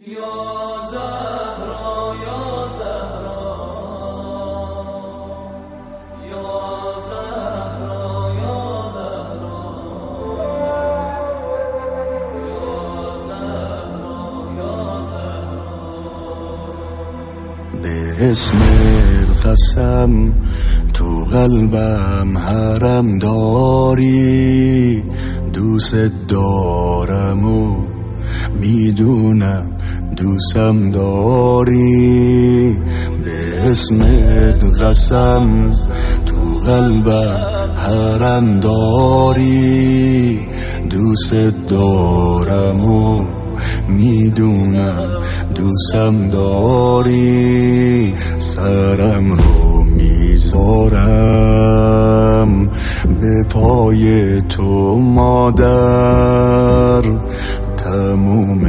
یا زهرا یا زهرا یا زهرا یا زهرا یا زهرا یا زهرا به اسمت قسم تو قلبم حرم داری، دوست دارم و میدونم دوستم داری. به اسمت قسم تو قلبم حرم داری، دوست دارم و میدونم دوستم داری. سرم رو میذارم به پای تو مادر، تموم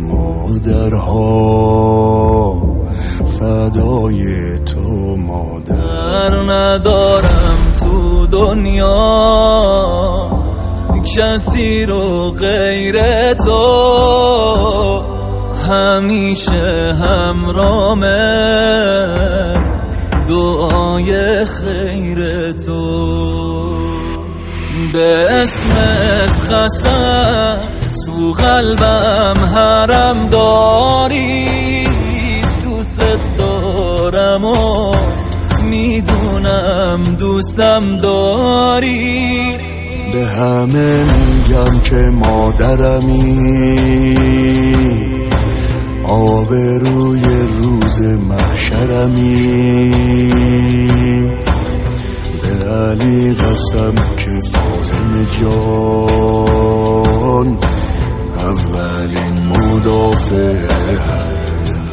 مادرها فدای تو مادر. ندارم تو دنیا کسی رو غیر تو، همیشه همرامه دعای خیر تو. به اسمت قسم تو قلبم حرم داری، دوست دارم و میدونم دوستم داری. به همه میگم که مادرمی، آبروی روز محشرمی. به علی قسم که فاطمه جان اولین مدافع حرم،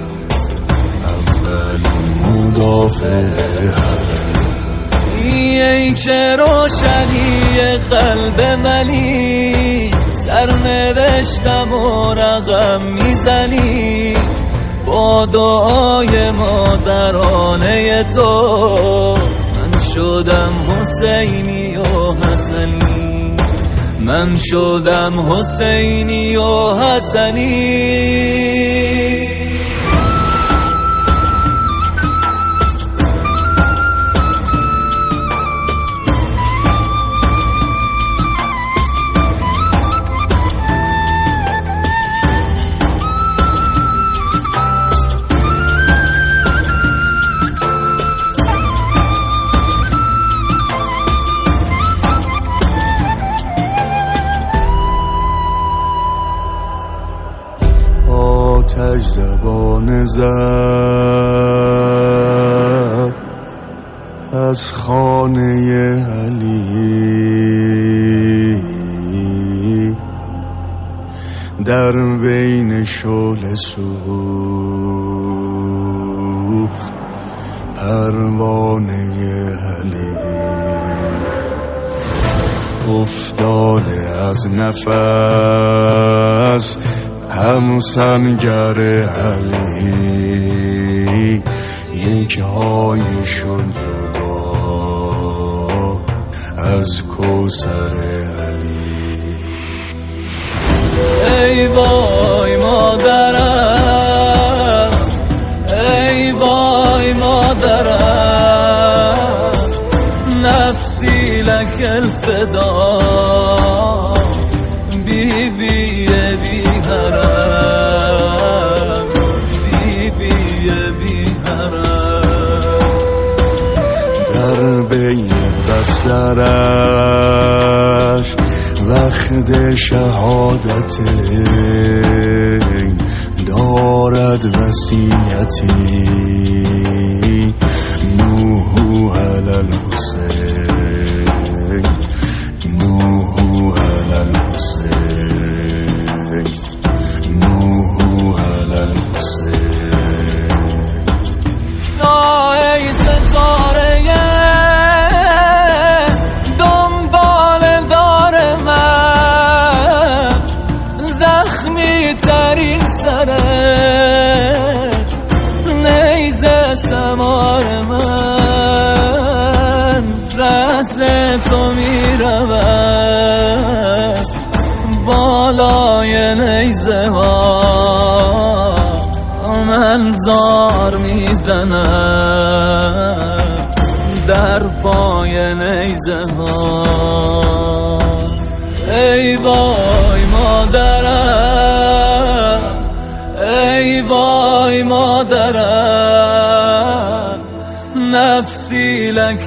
اولین مدافع حرم. ای که روشنی قلب منی، سرنوشتم و رقم میزنی. با دعای مادرانه تو من شدم حسینی و حسنی، من شدم حسینی و حسنی. آتش زبان زد از خانه علی، در بین شعله سوخت پروانه علی. افتاده از نفس همسنگر علی، یک های شد جدا از کوثر علی. ای وای مادرم، ای وای مادرم، نفسی لک الفدا. بی بی بی حرم، بی بی بی حرم. در بین بسترش وقت شهادت دارد وصیتی، نوح علی الحسین، نوح علی الحسین، نوح علی الحسین. ای ستاره دنبال دار من، زخمی ترین سره نیزه سمار من. رأس تو میرود بالای نیزه ها، من زار میزنم در پای نیزه ها. ای وای مادرم، ای وای مادرم، نفسی لک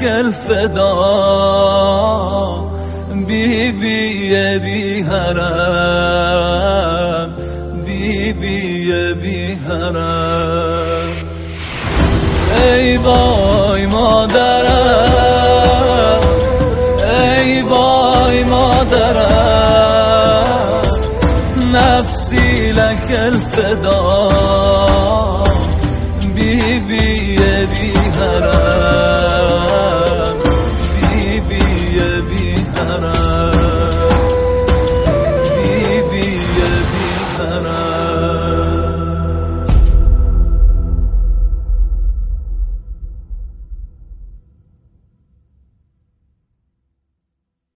الفدا، بی بی بی حرم، بی بی بی حرم. ای وای مادرم، ای وای مادرم، نفسی لک الفدا، بی بی بی حرم.